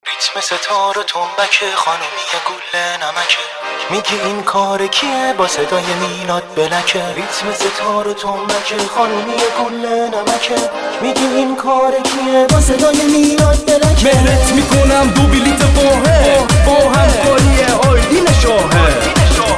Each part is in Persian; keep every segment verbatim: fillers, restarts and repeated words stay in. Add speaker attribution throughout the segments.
Speaker 1: ریتم ستار و تنبک خانومی گل نمکه. میگی این کار کیه با صدای میلاد بلکه. ریتم ستار و تنبک خانومی گل نمکه. میگی این کار کیه با صدای میلاد بلکه.
Speaker 2: مهرت میکنم دو بلیت باهه با همکاری آیدین شاهه.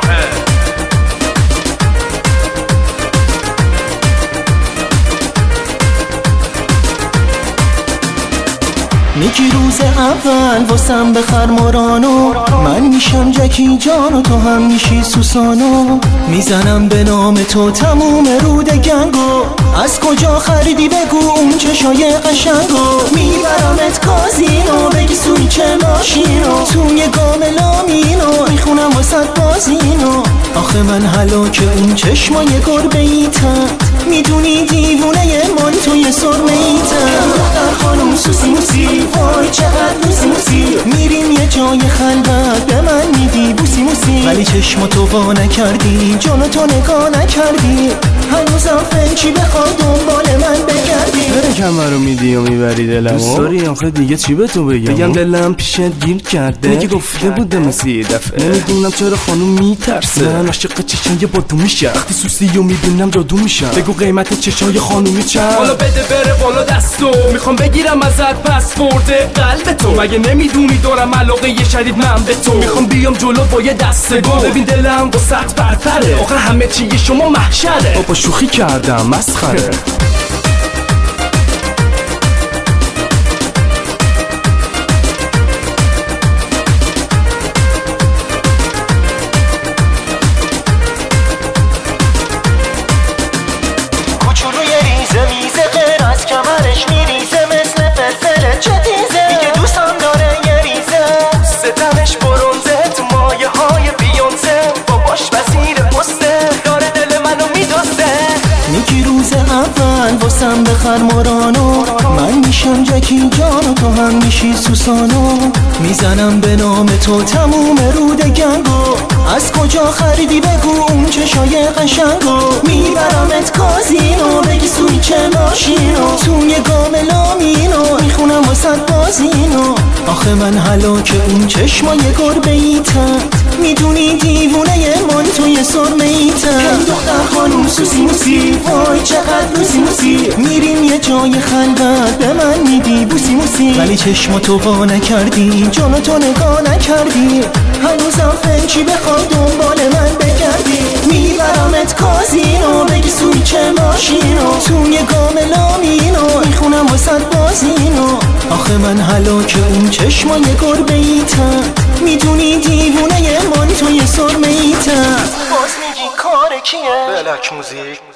Speaker 1: میگی روز اول واسم بخر مارانو، من میشم جکی جان و تو هم میشی سوسانو. میزنم به نام تو تموم رود گنگو، از کجا خریدی بگو اون چشای قشنگو. میبرمت کازینو بگی سوی چه ماشینو، توی گام لامینو میخونم واسد بازینو. آخه من هلاک اون چشمای گربه ایتم، میدونی دیوونه من توی سرمه ایتم. دختر خانم سوسی موسی وای چقدر موسی موسی، میریم یه جای خلوت به من میدی بوسی موسی. ولی چشم تو وا نکردی جانو تو نگاه نکردی، هنوزم فنچی بخوای دنبال من بگردی.
Speaker 2: بره کمر رو میدی و میبری دلمو، دوست داری آخه دیگه چی به تو بگم؟ بگم دلم پیشت گیر کرده، میگه گفته بودم مثل یه دفعه. نمیدونم چرا خانوم میترسه، من عاشق چشای با تو میشم، وقتی سوسی و میبینم جادو میشم. بگو قیمت چشای خانومی چند؟ حالا بده بره بالا دستو، میخوام بگیرم ازت پسورد قلب تو. مگه نمیدونی دارم علاقه یه شدید من به تو، میخوام بیام جلو با یه دسته گل. ببین دلم واسط برتره، آخه همه چی شما محشره. بابا شوخی کردم مسخره.
Speaker 1: کوچولوی ریزه میزه غیر از کمرش میریزه مثل فلفل چه تیزه. میگه دوستم داره یه ریزه، ستمش برونزه تو مایه های بیونزه. باباش وزیر پسته داره دل منو میدوسته. میگی روز اول واسم بخر مارانو، من میشم جکی جان و تو هم میشی سوسانو. میزنم به نام تو تموم رود گنگو، از کجا خریدی بگو اون چشای قشنگو. میبرمت کازینو بگی سوی چه ماشینو، توی گام لامینو میخونم واسد بازینو. آخه من هلاک اون چشمای گربه ایتم، میدونی دیوونه من توی سرمه ایتم. دختر خانوم سوسی موسی وای چقدر موسی موسی، میریم یه جای خلوت به من میدی بوسی موسی. ولی چشم تو وا نکردی جانو تو نگاه نکردی، هنوزم فنچی بخوای دنبال من بگردی. میبرمت کازینو بگی سوی چه ماشینو، توی گام لامینو میخونم واسد بازینو. آخه من هلاک اون چشمای گربه ایتم، میدونی دیوونه من توی سرمه ایتم. باز میگی کار کیه؟ بلک موزیک.